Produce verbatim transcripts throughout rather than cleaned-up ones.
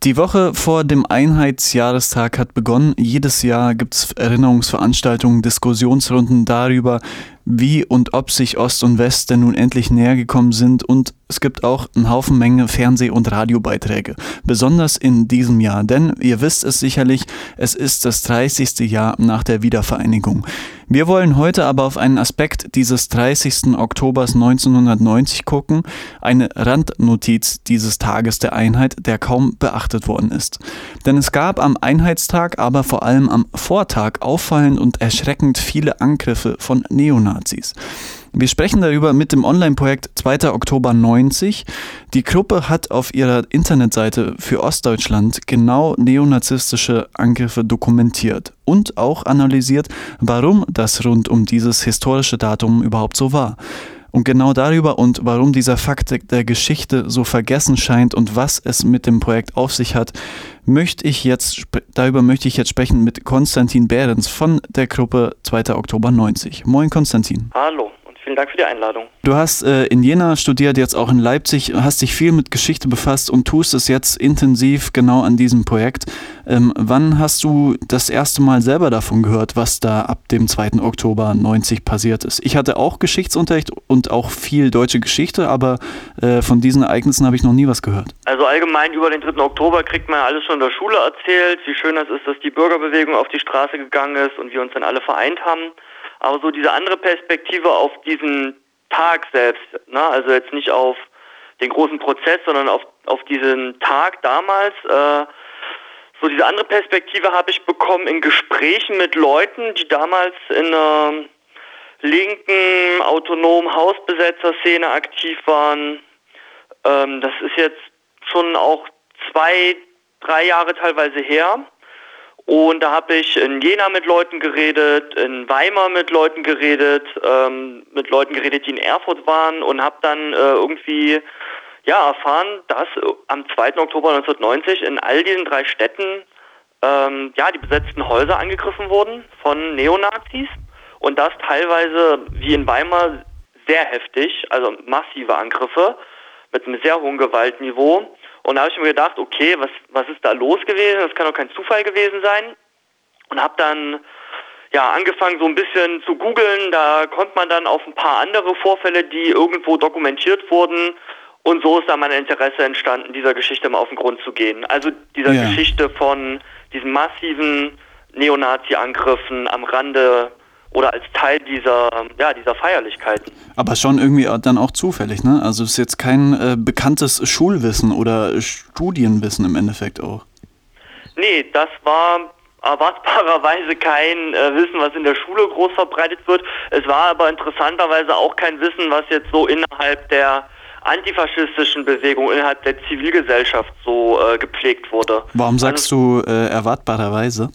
Die Woche vor dem Einheitsjahrestag hat begonnen. Jedes Jahr gibt es Erinnerungsveranstaltungen, Diskussionsrunden darüber, wie und ob sich Ost und West denn nun endlich näher gekommen sind, und es gibt auch einen Haufen Menge Fernseh- und Radiobeiträge. Besonders in diesem Jahr, denn ihr wisst es sicherlich, es ist das dreißigste Jahr nach der Wiedervereinigung. Wir wollen heute aber auf einen Aspekt dieses dreißigsten Oktobers neunzehnhundertneunzig gucken, eine Randnotiz dieses Tages der Einheit, der kaum beachtet worden ist. Denn es gab am Einheitstag, aber vor allem am Vortag auffallend und erschreckend viele Angriffe von Neonazis. Wir sprechen darüber mit dem Online-Projekt zweiter Oktober neunzig. Die Gruppe hat auf ihrer Internetseite für Ostdeutschland genau neonazistische Angriffe dokumentiert und auch analysiert, warum das rund um dieses historische Datum überhaupt so war. Und genau darüber und warum dieser Fakt der Geschichte so vergessen scheint und was es mit dem Projekt auf sich hat, möchte ich jetzt, darüber möchte ich jetzt sprechen mit Konstantin Behrens von der Gruppe zweiter Oktober neunzig. Moin Konstantin. Hallo. Vielen Dank für die Einladung. Du hast äh, in Jena studiert, jetzt auch in Leipzig, hast dich viel mit Geschichte befasst und tust es jetzt intensiv genau an diesem Projekt. Ähm, wann hast du das erste Mal selber davon gehört, was da ab dem zweiten Oktober neunzig passiert ist? Ich hatte auch Geschichtsunterricht und auch viel deutsche Geschichte, aber äh, von diesen Ereignissen habe ich noch nie was gehört. Also allgemein über den dritten Oktober kriegt man ja alles schon in der Schule erzählt, wie schön das ist, dass die Bürgerbewegung auf die Straße gegangen ist und wir uns dann alle vereint haben. Aber so diese andere Perspektive auf diesen Tag selbst, ne? Also jetzt nicht auf den großen Prozess, sondern auf, auf diesen Tag damals, äh, so diese andere Perspektive habe ich bekommen in Gesprächen mit Leuten, die damals in einer linken, autonomen Hausbesetzerszene aktiv waren. Ähm, das ist jetzt schon auch zwei, drei Jahre teilweise her. Und da habe ich in Jena mit Leuten geredet, in Weimar mit Leuten geredet, ähm, mit Leuten geredet, die in Erfurt waren, und habe dann äh, irgendwie ja erfahren, dass am zweiten Oktober neunzehnhundertneunzig in all diesen drei Städten ähm, ja die besetzten Häuser angegriffen wurden von Neonazis, und das teilweise wie in Weimar sehr heftig, also massive Angriffe mit einem sehr hohen Gewaltniveau. Und da habe ich mir gedacht, okay, was was ist da los gewesen? Das kann doch kein Zufall gewesen sein. Und habe dann ja angefangen, so ein bisschen zu googeln. Da kommt man dann auf ein paar andere Vorfälle, die irgendwo dokumentiert wurden. Und so ist dann mein Interesse entstanden, dieser Geschichte mal auf den Grund zu gehen. Also dieser Ja. Geschichte von diesen massiven Neonazi-Angriffen am Rande oder als Teil dieser, ja, dieser Feierlichkeiten. Aber schon irgendwie dann auch zufällig, ne? Also es ist jetzt kein äh, bekanntes Schulwissen oder Studienwissen im Endeffekt auch. Nee, das war erwartbarerweise kein äh, Wissen, was in der Schule groß verbreitet wird. Es war aber interessanterweise auch kein Wissen, was jetzt so innerhalb der antifaschistischen Bewegung, innerhalb der Zivilgesellschaft so äh, gepflegt wurde. Warum sagst also, du äh, erwartbarerweise?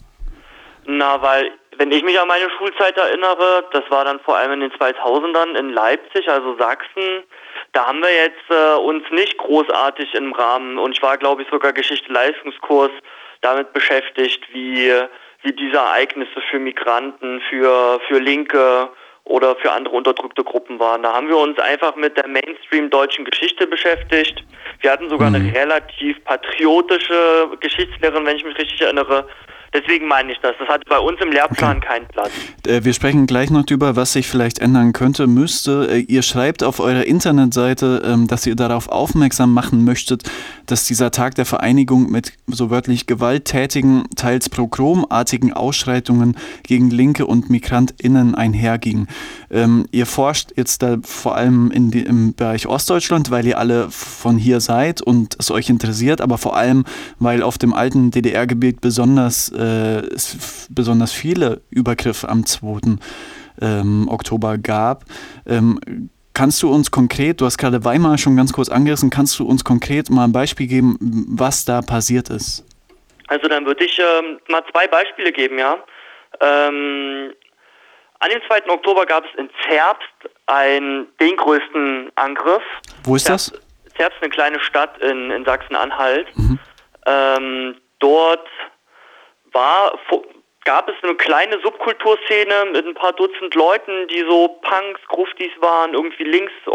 Na, weil, wenn ich mich an meine Schulzeit erinnere, das war dann vor allem in den zweitausendern in Leipzig, also Sachsen, da haben wir jetzt äh, uns nicht großartig im Rahmen, und ich war, glaube ich, sogar Geschichte-Leistungskurs damit beschäftigt, wie, wie diese Ereignisse für Migranten, für, für Linke oder für andere unterdrückte Gruppen waren. Da haben wir uns einfach mit der Mainstream-deutschen Geschichte beschäftigt. Wir hatten sogar Mhm. eine relativ patriotische Geschichtslehrerin, wenn ich mich richtig erinnere. Deswegen meine ich das. Das hat bei uns im Lehrplan Okay. keinen Platz. Äh, wir sprechen gleich noch drüber, was sich vielleicht ändern könnte, müsste. Äh, ihr schreibt auf eurer Internetseite, ähm, dass ihr darauf aufmerksam machen möchtet, dass dieser Tag der Vereinigung mit so wörtlich gewalttätigen, teils pogromartigen Ausschreitungen gegen Linke und MigrantInnen einherging. Ähm, ihr forscht jetzt da vor allem in die, im Bereich Ostdeutschland, weil ihr alle von hier seid und es euch interessiert, aber vor allem, weil auf dem alten D D R-Gebiet besonders äh, es f- besonders viele Übergriffe am zweiten Ähm, Oktober gab. Ähm, kannst du uns konkret, du hast gerade Weimar schon ganz kurz angerissen, kannst du uns konkret mal ein Beispiel geben, was da passiert ist? Also dann würde ich ähm, mal zwei Beispiele geben, ja. Ähm, an dem zweiten Oktober gab es in Zerbst einen, den größten Angriff. Wo ist Zerbst, das? Zerbst, eine kleine Stadt in, in Sachsen-Anhalt. Mhm. Ähm, dort war, gab es eine kleine Subkulturszene mit ein paar Dutzend Leuten, die so Punks, Gruftis waren, irgendwie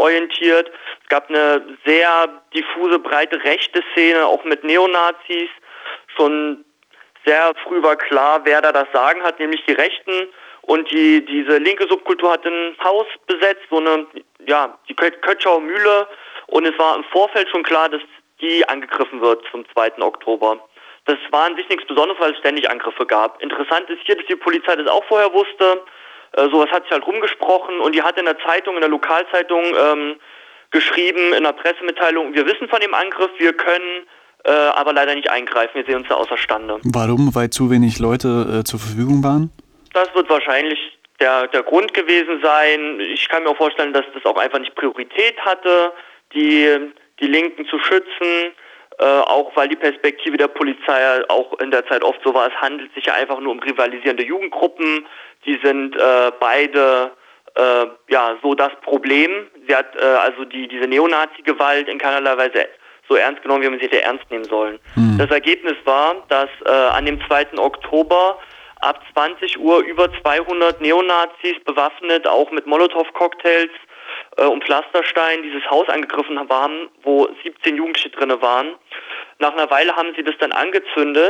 linksorientiert. Es gab eine sehr diffuse, breite rechte Szene, auch mit Neonazis. schon sehr früh war klar, wer da das Sagen hat, nämlich die Rechten. Und die diese linke Subkultur hat ein Haus besetzt, so eine, ja, die Kötschauer Mühle. Und es war im Vorfeld schon klar, dass die angegriffen wird zum zweiten Oktober. Das war an sich nichts Besonderes, weil es ständig Angriffe gab. Interessant ist hier, dass die Polizei das auch vorher wusste. Äh, sowas hat sich halt rumgesprochen und die hat in der Zeitung, in der Lokalzeitung ähm, geschrieben, in der Pressemitteilung, wir wissen von dem Angriff, wir können äh, aber leider nicht eingreifen, wir sehen uns da außerstande. Warum? Weil zu wenig Leute äh, zur Verfügung waren? Das wird wahrscheinlich der, der Grund gewesen sein. Ich kann mir auch vorstellen, dass das auch einfach nicht Priorität hatte, die, die Linken zu schützen. Äh, auch weil die Perspektive der Polizei auch in der Zeit oft so war, es handelt sich ja einfach nur um rivalisierende Jugendgruppen. Die sind äh, beide äh, ja so das Problem. Sie hat äh, also die diese Neonazi-Gewalt in keinerlei Weise so ernst genommen, wie man sie hätte ernst nehmen sollen. Mhm. Das Ergebnis war, dass äh, an dem zweiten Oktober ab zwanzig Uhr über zweihundert Neonazis bewaffnet, auch mit Molotow-Cocktails äh, und Pflasterstein, dieses Haus angegriffen haben, wo siebzehn Jugendliche drin waren. Nach einer Weile haben sie das dann angezündet.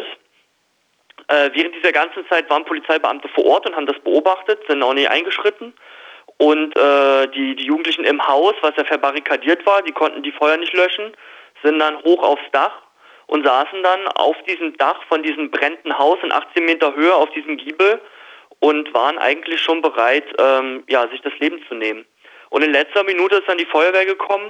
Äh, während dieser ganzen Zeit waren Polizeibeamte vor Ort und haben das beobachtet, sind auch nicht eingeschritten. Und äh, die, die Jugendlichen im Haus, was ja verbarrikadiert war, die konnten die Feuer nicht löschen, sind dann hoch aufs Dach und saßen dann auf diesem Dach von diesem brennenden Haus in achtzehn Meter Höhe auf diesem Giebel und waren eigentlich schon bereit, ähm, ja, sich das Leben zu nehmen. Und in letzter Minute ist dann die Feuerwehr gekommen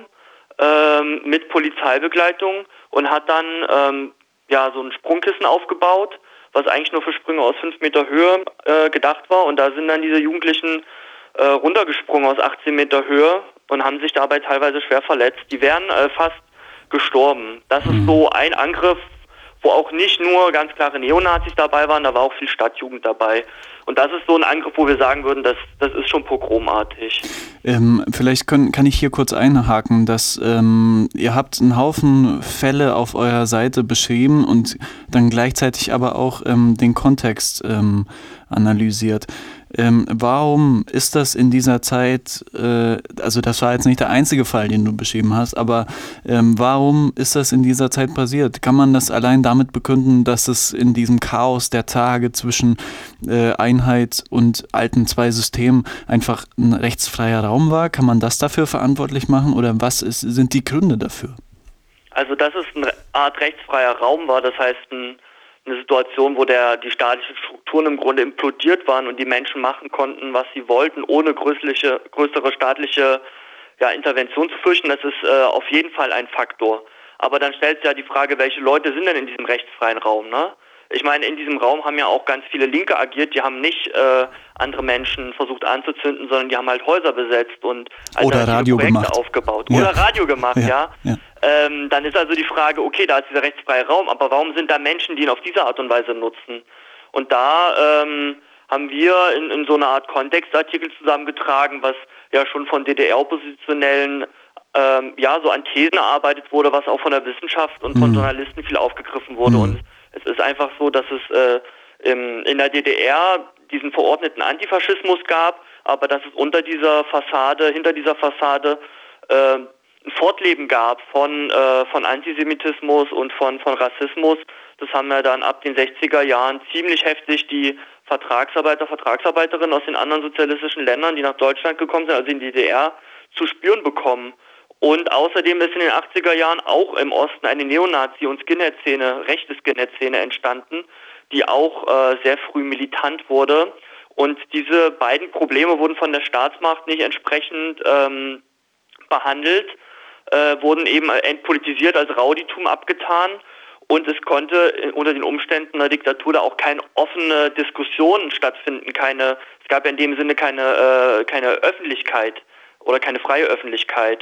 ähm, mit Polizeibegleitung und hat dann ähm, ja so ein Sprungkissen aufgebaut, was eigentlich nur für Sprünge aus fünf Meter Höhe äh, gedacht war. Und da sind dann diese Jugendlichen äh, runtergesprungen aus achtzehn Meter Höhe und haben sich dabei teilweise schwer verletzt. Die wären äh, fast gestorben. Das ist so ein Angriff, wo auch nicht nur ganz klare Neonazis dabei waren, da war auch viel Stadtjugend dabei. Und das ist so ein Angriff, wo wir sagen würden, das, das ist schon pogromartig. Ähm, vielleicht können, kann ich hier kurz einhaken, dass ähm, ihr habt einen Haufen Fälle auf eurer Seite beschrieben und dann gleichzeitig aber auch ähm, den Kontext ähm, analysiert. Ähm, warum ist das in dieser Zeit, äh, also das war jetzt nicht der einzige Fall, den du beschrieben hast, aber ähm, warum ist das in dieser Zeit passiert? Kann man das allein damit begründen, dass es in diesem Chaos der Tage zwischen äh, Einheit und alten zwei Systemen einfach ein rechtsfreier Raum war? Kann man das dafür verantwortlich machen oder was ist, sind die Gründe dafür? Also dass es eine Art rechtsfreier Raum war, das heißt ein eine Situation, wo der, die staatlichen Strukturen im Grunde implodiert waren und die Menschen machen konnten, was sie wollten, ohne größere, größere staatliche ja, Intervention zu fürchten, das ist äh, auf jeden Fall ein Faktor. Aber dann stellt sich ja die Frage, welche Leute sind denn in diesem rechtsfreien Raum, ne? Ich meine, in diesem Raum haben ja auch ganz viele Linke agiert, die haben nicht äh, andere Menschen versucht anzuzünden, sondern die haben halt Häuser besetzt und oder Radio Projekte gemacht. aufgebaut. Ja. Oder Radio gemacht, ja. ja. ja. Ähm, dann ist also die Frage, okay, da ist dieser rechtsfreie Raum, aber warum sind da Menschen, die ihn auf diese Art und Weise nutzen? Und da ähm, haben wir in, in so einer Art Kontextartikel zusammengetragen, was ja schon von D D R-Oppositionellen ähm, ja so an Thesen erarbeitet wurde, was auch von der Wissenschaft und von mhm. Journalisten viel aufgegriffen wurde. Mhm. Und es ist einfach so, dass es äh, im, in der D D R diesen verordneten Antifaschismus gab, aber dass es unter dieser Fassade, hinter dieser Fassade äh, ein Fortleben gab von äh, von Antisemitismus und von von Rassismus. Das haben wir dann ab den sechziger Jahren ziemlich heftig die Vertragsarbeiter, Vertragsarbeiterinnen aus den anderen sozialistischen Ländern, die nach Deutschland gekommen sind, also in die D D R, zu spüren bekommen. Und außerdem ist in den achtziger Jahren auch im Osten eine Neonazi- und Skinhead-Szene, rechte Skinhead-Szene entstanden, die auch äh, sehr früh militant wurde. Und diese beiden Probleme wurden von der Staatsmacht nicht entsprechend ähm, behandelt, äh, wurden eben entpolitisiert als Rowdytum abgetan. Und es konnte unter den Umständen einer Diktatur da auch keine offene Diskussion stattfinden, keine, es gab ja in dem Sinne keine, äh, keine Öffentlichkeit oder keine freie Öffentlichkeit.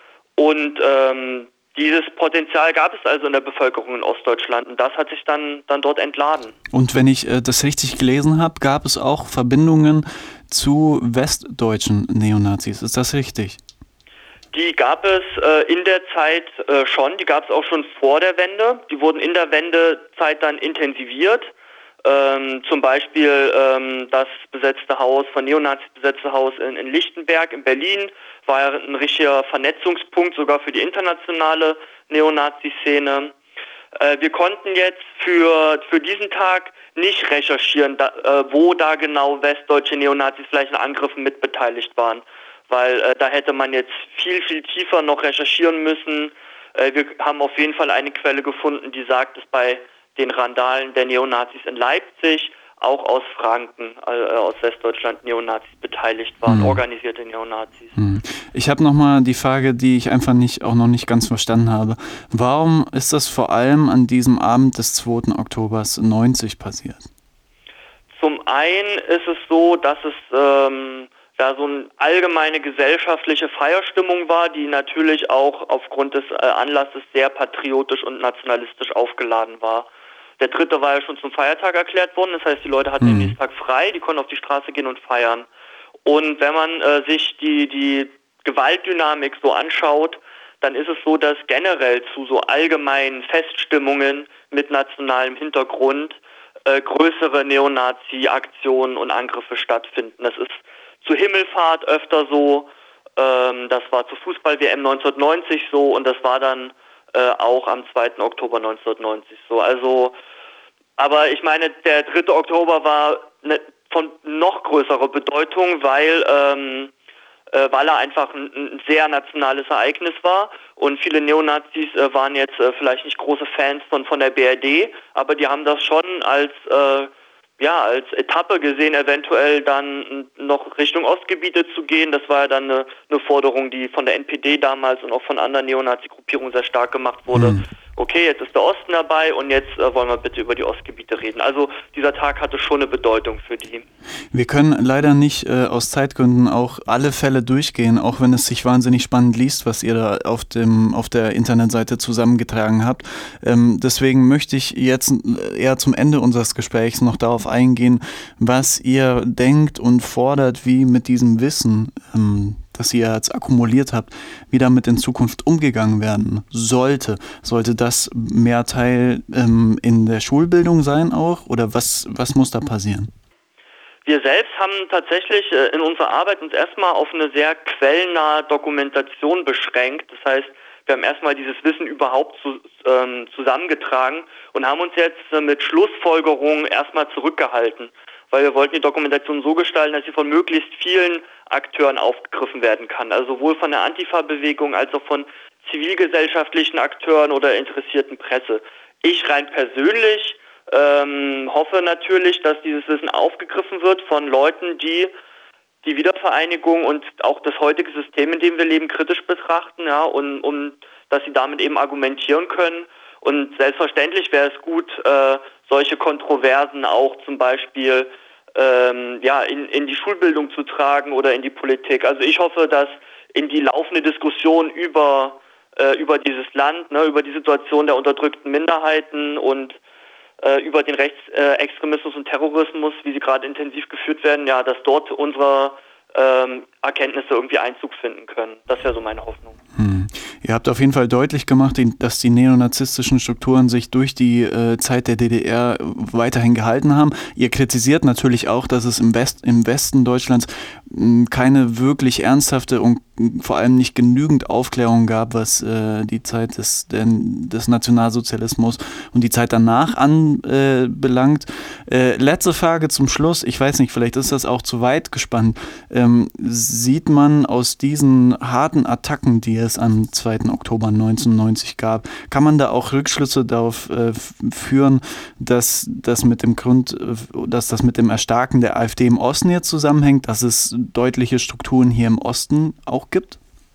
Und ähm, dieses Potenzial gab es also in der Bevölkerung in Ostdeutschland und das hat sich dann, dann dort entladen. Und wenn ich äh, das richtig gelesen habe, gab es auch Verbindungen zu westdeutschen Neonazis, ist das richtig? Die gab es äh, in der Zeit äh, schon, die gab es auch schon vor der Wende. Die wurden in der Wendezeit dann intensiviert. Ähm, zum Beispiel ähm, das besetzte Haus, von Neonazis besetzte Haus in, in Lichtenberg in Berlin war ja ein richtiger Vernetzungspunkt sogar für die internationale Neonazi-Szene. Äh, wir konnten jetzt für, für diesen Tag nicht recherchieren, da, äh, wo da genau westdeutsche Neonazis vielleicht an Angriffen mitbeteiligt waren. Weil äh, da hätte man jetzt viel, viel tiefer noch recherchieren müssen. Äh, wir haben auf jeden Fall eine Quelle gefunden, die sagt, dass bei den Randalen der Neonazis in Leipzig auch aus Franken, äh, aus Westdeutschland Neonazis beteiligt waren, hm. organisierte Neonazis. Hm. Ich habe nochmal die Frage, die ich einfach nicht auch noch nicht ganz verstanden habe. Warum ist das vor allem an diesem Abend des zweiten Oktober neunzig passiert? Zum einen ist es so, dass es ähm, da so eine allgemeine gesellschaftliche Feierstimmung war, die natürlich auch aufgrund des äh, Anlasses sehr patriotisch und nationalistisch aufgeladen war. Der dritte war ja schon zum Feiertag erklärt worden, das heißt, die Leute hatten mhm. den nächsten Tag frei, die konnten auf die Straße gehen und feiern. Und wenn man äh, sich die, die Gewaltdynamik so anschaut, dann ist es so, dass generell zu so allgemeinen Feststimmungen mit nationalem Hintergrund äh, größere Neonazi-Aktionen und Angriffe stattfinden. Das ist zu Himmelfahrt öfter so, ähm, das war zur Fußball-W M neunzehnhundertneunzig so und das war dann äh, auch am zweiten Oktober neunzehnhundertneunzig so. Also, aber ich meine, der dritte Oktober war ne, von noch größerer Bedeutung, weil ähm, äh, weil er einfach ein, ein sehr nationales Ereignis war und viele Neonazis äh, waren jetzt äh, vielleicht nicht große Fans von von der B R D, aber die haben das schon als äh, ja, als Etappe gesehen, eventuell dann noch Richtung Ostgebiete zu gehen. Das war ja dann eine, eine Forderung, die von der N P D damals und auch von anderen Neonazi-Gruppierungen sehr stark gemacht wurde. Mhm. Okay, jetzt ist der Osten dabei und jetzt äh, wollen wir bitte über die Ostgebiete reden. Also dieser Tag hatte schon eine Bedeutung für die. Wir können leider nicht äh, aus Zeitgründen auch alle Fälle durchgehen, auch wenn es sich wahnsinnig spannend liest, was ihr da auf dem auf der Internetseite zusammengetragen habt. Ähm, deswegen möchte ich jetzt eher zum Ende unseres Gesprächs noch darauf eingehen, was ihr denkt und fordert, wie mit diesem Wissen, ähm, das ihr jetzt akkumuliert habt, wie damit in Zukunft umgegangen werden sollte. Sollte das mehr Teil ähm, in der Schulbildung sein auch? Oder was, was muss da passieren? Wir selbst haben tatsächlich äh, in unserer Arbeit uns erstmal auf eine sehr quellennahe Dokumentation beschränkt. Das heißt, wir haben erstmal dieses Wissen überhaupt zu, ähm, zusammengetragen und haben uns jetzt äh, mit Schlussfolgerungen erstmal zurückgehalten. Weil wir wollten die Dokumentation so gestalten, dass sie von möglichst vielen Akteuren aufgegriffen werden kann. Also sowohl von der Antifa-Bewegung als auch von zivilgesellschaftlichen Akteuren oder interessierten Presse. Ich rein persönlich ähm, hoffe natürlich, dass dieses Wissen aufgegriffen wird von Leuten, die die Wiedervereinigung und auch das heutige System, in dem wir leben, kritisch betrachten, ja, und um, dass sie damit eben argumentieren können. Und selbstverständlich wäre es gut, äh, solche Kontroversen auch zum Beispiel ähm, ja, in, in die Schulbildung zu tragen oder in die Politik. Also ich hoffe, dass in die laufende Diskussion über, äh, über dieses Land, ne, über die Situation der unterdrückten Minderheiten und äh, über den Rechtsextremismus und Terrorismus, wie sie gerade intensiv geführt werden, ja, dass dort unsere ähm, Erkenntnisse irgendwie Einzug finden können. Das wäre so meine Hoffnung. Hm. Ihr habt auf jeden Fall deutlich gemacht, dass die neonazistischen Strukturen sich durch die äh, Zeit der D D R weiterhin gehalten haben. Ihr kritisiert natürlich auch, dass es im, West, im Westen Deutschlands mh, keine wirklich ernsthafte und vor allem nicht genügend Aufklärung gab, was äh, die Zeit des, der, des Nationalsozialismus und die Zeit danach anbelangt. Äh, äh, letzte Frage zum Schluss. Ich weiß nicht, vielleicht ist das auch zu weit gespannt. Ähm, sieht man aus diesen harten Attacken, die es am zweiten Oktober neunzehnhundertneunzig gab, kann man da auch Rückschlüsse darauf äh, führen, dass das mit dem Grund, dass das mit dem Erstarken der AfD im Osten jetzt zusammenhängt, dass es deutliche Strukturen hier im Osten auch gibt?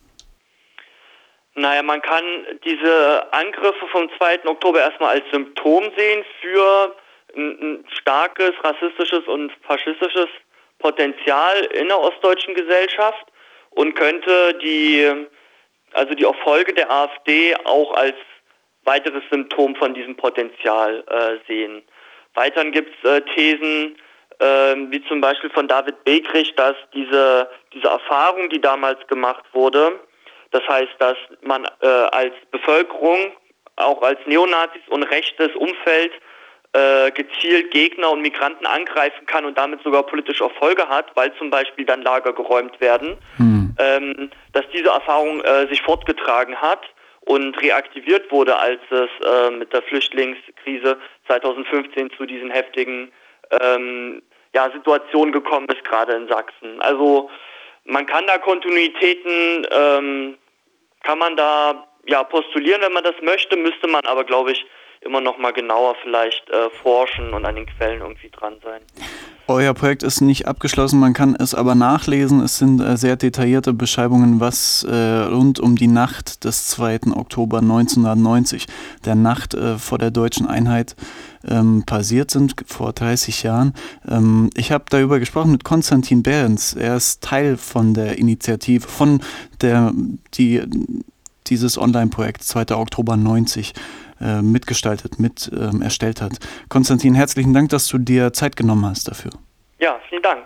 Naja, man kann diese Angriffe vom zweiten Oktober erstmal als Symptom sehen für ein, ein starkes rassistisches und faschistisches Potenzial in der ostdeutschen Gesellschaft und könnte die, also die Erfolge der AfD auch als weiteres Symptom von diesem Potenzial äh, sehen. Weiterhin gibt es äh, Thesen, äh, wie zum Beispiel von David Bekrich, dass diese, diese Erfahrung, die damals gemacht wurde, das heißt, dass man äh, als Bevölkerung, auch als Neonazis und rechtes Umfeld äh, gezielt Gegner und Migranten angreifen kann und damit sogar politische Erfolge hat, weil zum Beispiel dann Lager geräumt werden, hm. ähm, dass diese Erfahrung äh, sich fortgetragen hat und reaktiviert wurde, als es äh, mit der Flüchtlingskrise zweitausendfünfzehn zu diesen heftigen ähm, ja, Situationen gekommen ist, gerade in Sachsen. Also man kann da Kontinuitäten, ähm, kann man da ja postulieren, wenn man das möchte, müsste man aber, glaube ich, immer noch mal genauer vielleicht äh, forschen und an den Quellen irgendwie dran sein. Euer Projekt ist nicht abgeschlossen, man kann es aber nachlesen. Es sind äh, sehr detaillierte Beschreibungen, was äh, rund um die Nacht des zweiten Oktober neunzehnhundertneunzig, der Nacht äh, vor der deutschen Einheit, ähm, passiert sind, vor dreißig Jahren. Ähm, ich habe darüber gesprochen mit Konstantin Behrens. Er ist Teil von der Initiative, von der, die dieses Online-Projekt zweiter Oktober neunzig äh, mitgestaltet, mit ähm, erstellt hat. Konstantin, herzlichen Dank, dass du dir Zeit genommen hast dafür. Ja, vielen Dank.